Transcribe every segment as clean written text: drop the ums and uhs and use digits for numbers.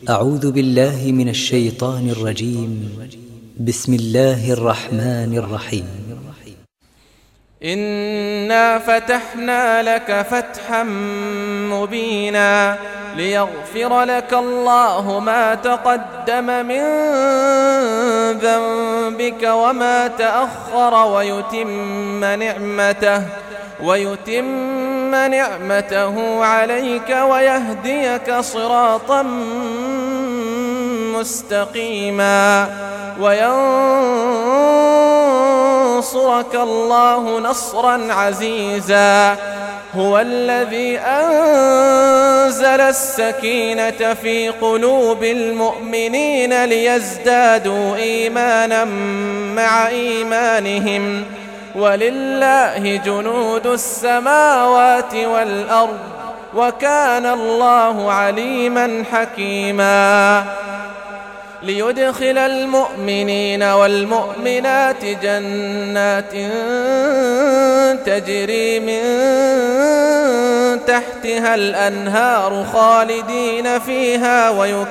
أعوذ بالله من الشيطان الرجيم. بسم الله الرحمن الرحيم. إنا فتحنا لك فتحا مبينا ليغفر لك الله ما تقدم من ذنبك وما تأخر ويتم نعمته عليك ويهديك صراطا مستقيما وينصرك الله نصرا عزيزا. هو الذي أنزل السكينة في قلوب المؤمنين ليزدادوا إيمانا مع إيمانهم ولله جنود السماوات والأرض وكان الله عليما حكيما. ليدخل المؤمنين والمؤمنات جنات تجري من تحتها الأنهار خالدين فيها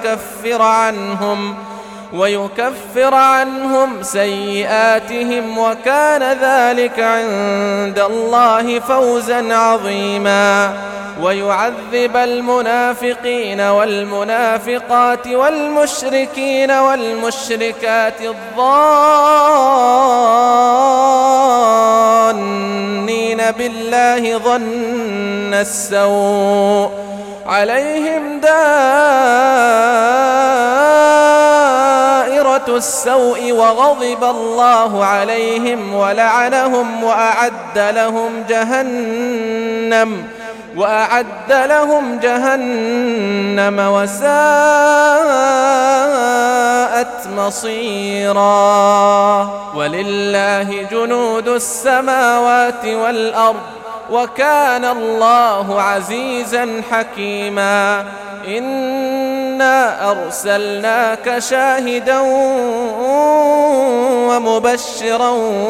ويكفر عنهم سيئاتهم وكان ذلك عند الله فوزا عظيما. ويعذب المنافقين والمنافقات والمشركين والمشركات الظانين بالله ظن السوء عليهم دائرة السوء وغضب الله عليهم ولعنهم وأعد لهم جهنم وساءت مصيرا. ولله جنود السماوات والأرض وكان الله عزيزا حكيما. إنا أرسلناك شاهدا ومبشرا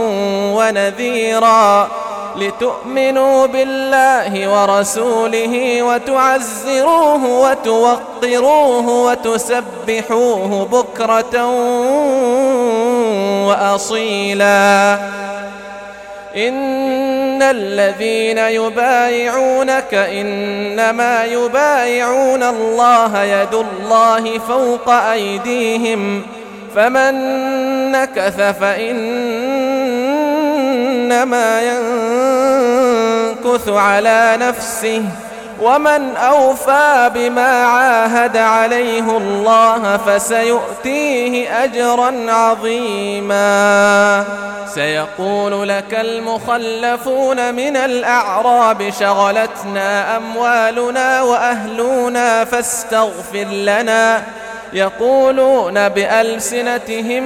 ونذيرا لتؤمنوا بالله ورسوله وتعزروه وتوقروه وتسبحوه بكرة وأصيلا. إن الذين يبايعونك إنما يبايعون الله يد الله فوق أيديهم فمن نكث فإنما ينكث على نفسه ومن أوفى بما عاهد عليه الله فسيؤتيه أجرا عظيما. سيقول لك المخلفون من الأعراب شغلتنا أموالنا وأهلنا فاستغفر لنا يقولون بألسنتهم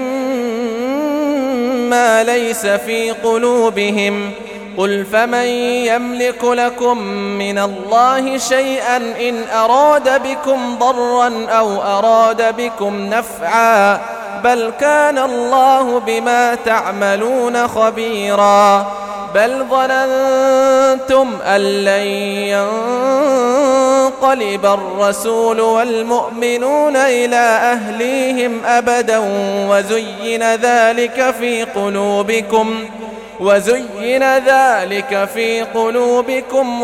ما ليس في قلوبهم قل فمن يملك لكم من الله شيئا إن أراد بكم ضرا أو أراد بكم نفعا بل كان الله بما تعملون خبيرا. بل ظننتم أن لن ينقلب الرسول والمؤمنون إلى أهليهم أبدا وزين ذلك في قلوبكم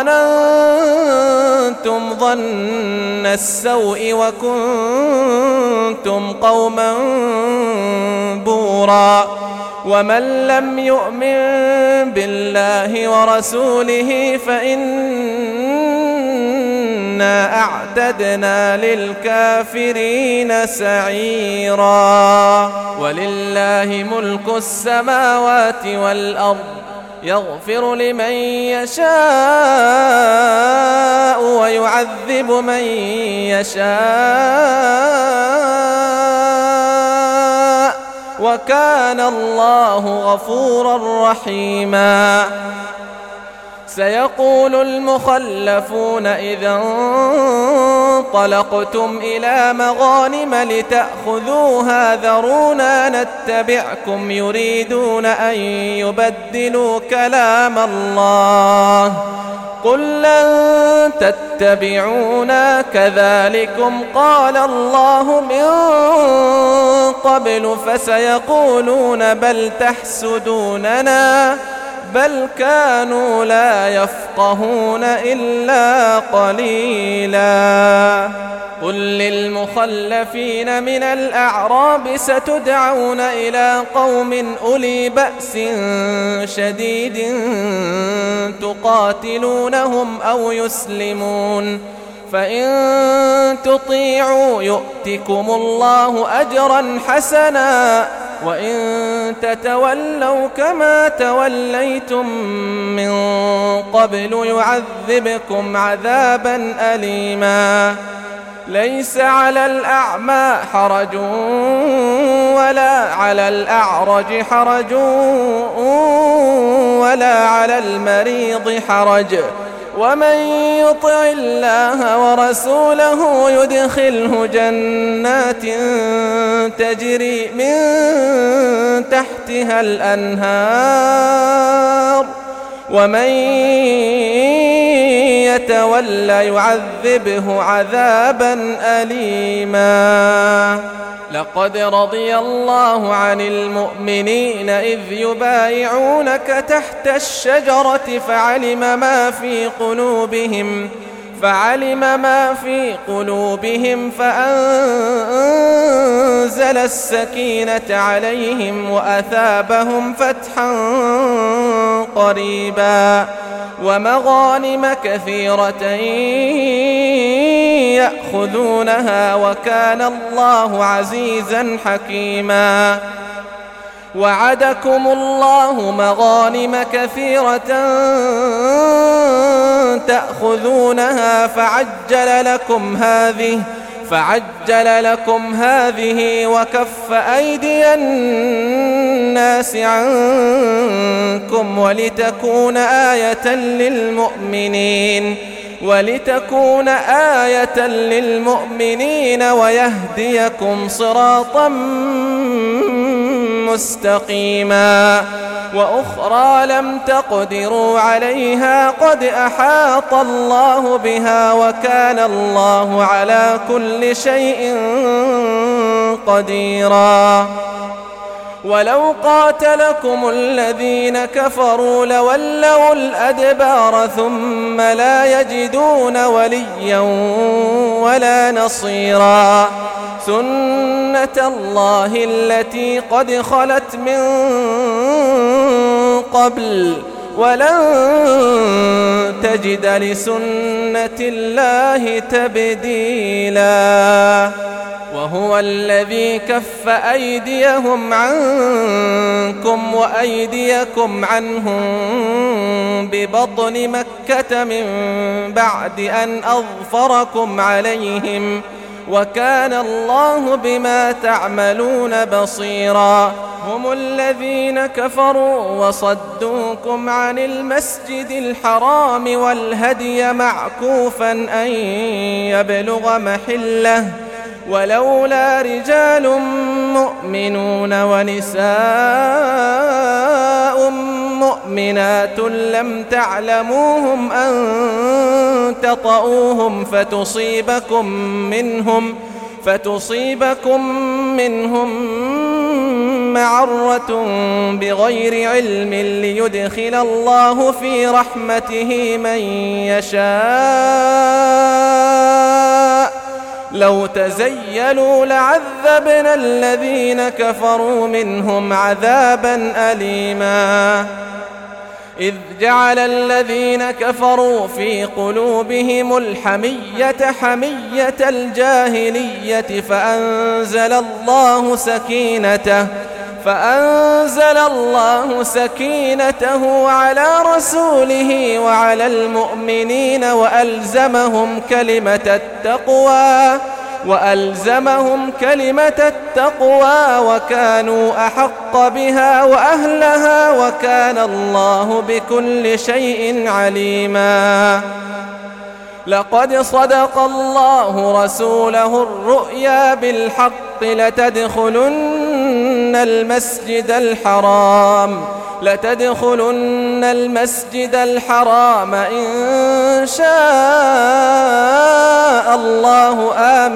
وظننتم ظن السوء وكنتم قوما بورا. ومن لم يؤمن بالله ورسوله فإنا أعتدنا للكافرين سعيرا. ولله ملك السماوات والأرض يغفر لمن يشاء ويعذب من يشاء وكان الله غفورا رحيما. سيقول المخلفون إذا انطلقتم إلى مغانم لتأخذوها ذرونا نتبعكم يريدون أن يبدلوا كلام الله قل لن تتبعونا كذلكم قال الله من قبل فسيقولون بل تحسدوننا بل كانوا لا يفقهون إلا قليلا. قل للمخلفين من الأعراب ستدعون إلى قوم أولي بأس شديد تقاتلونهم أو يسلمون فإن تطيعوا يؤتكم الله أجرا حسنا وإن تتولوا كما توليتم من قبل يعذبكم عذابا أليما. ليس على الأعمى حرج ولا على الأعرج حرج ولا على المريض حرج ومن يطع الله ورسوله يدخله جنات تجري من تحتها الأنهار ومن يتولى يعذبه عذابا أليما. لقد رضي الله عن المؤمنين إذ يبايعونك تحت الشجرة فعلم ما في قلوبهم فأنزل السكينة عليهم وأثابهم فتحا قريبا ومغانم كثيرة يأخذونها وكان الله عزيزا حكيما. وعدكم الله مغانم كثيرة تأخذونها فعجل لكم هذه وكف أيدي الناس عنكم ولتكون آية للمؤمنين ويهديكم صراطا مستقيما. وأخرى لم تقدروا عليها قد أحاط الله بها وكان الله على كل شيء قديرا. ولو قاتلكم الذين كفروا لولوا الأدبار ثم لا يجدون وليا ولا نصيرا. سنة الله التي قد خلت من قبل ولن تجد لسنة الله تبديلا. وهو الذي كف أيديهم عنكم وأيديكم عنهم ببطن مكة من بعد أن أظفركم عليهم وكان الله بما تعملون بصيرا. هم الذين كفروا وصدوكم عن المسجد الحرام والهدي معكوفا أن يبلغ محله ولولا رجال مؤمنون ونساء مؤمنات لم تعلموهم أن تطؤوهم فتصيبكم منهم معرة بغير علم ليدخل الله في رحمته من يشاء. لو تزيلوا لعذبنا الذين كفروا منهم عذابا أليما. إذ جعل الذين كفروا في قلوبهم الحمية حمية الجاهلية فأنزل الله سكينته على رسوله وعلى المؤمنين وألزمهم كلمة التقوى وكانوا أحق بها وأهلها وكان الله بكل شيء عليما. لقد صدق الله رسوله الرؤيا بالحق لتدخلن المسجد الحرام لتدخلن المسجد الحرام إن شاء الله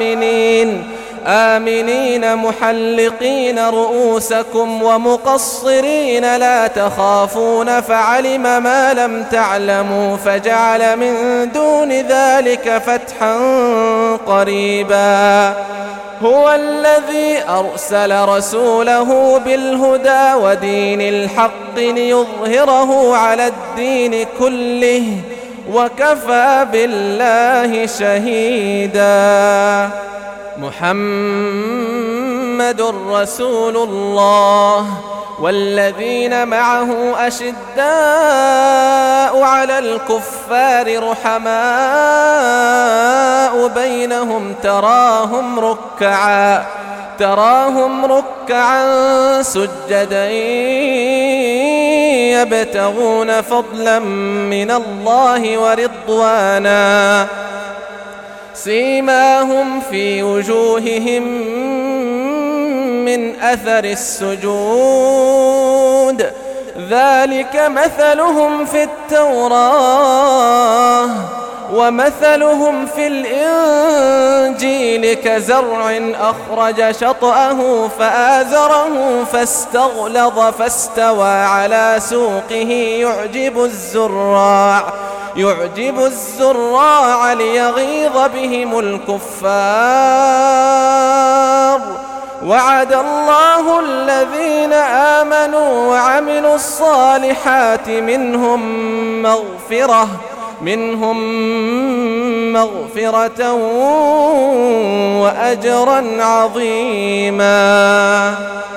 آمنين محلقين رؤوسكم ومقصرين لا تخافون فعلم ما لم تعلموا فجعل من دون ذلك فتحا قريبا. هو الذي أرسل رسوله بالهدى ودين الحق ليظهره على الدين كله وكفى بالله شهيدا. محمد رسول الله والذين معه أشداء على الكفار رحماء بينهم تراهم ركعا سجدا يبتغون فضلا من الله ورضوانا سيماهم في وجوههم من أثر السجود ذلك مثلهم في التوراة ومثلهم في الإنجيل كزرع أخرج شطأه فآزره فاستغلظ فاستوى على سوقه يعجب الزراع ليغيظ بهم الكفار. وعد الله الذين آمنوا وعملوا الصالحات منهم مغفرة وأجرا عظيما.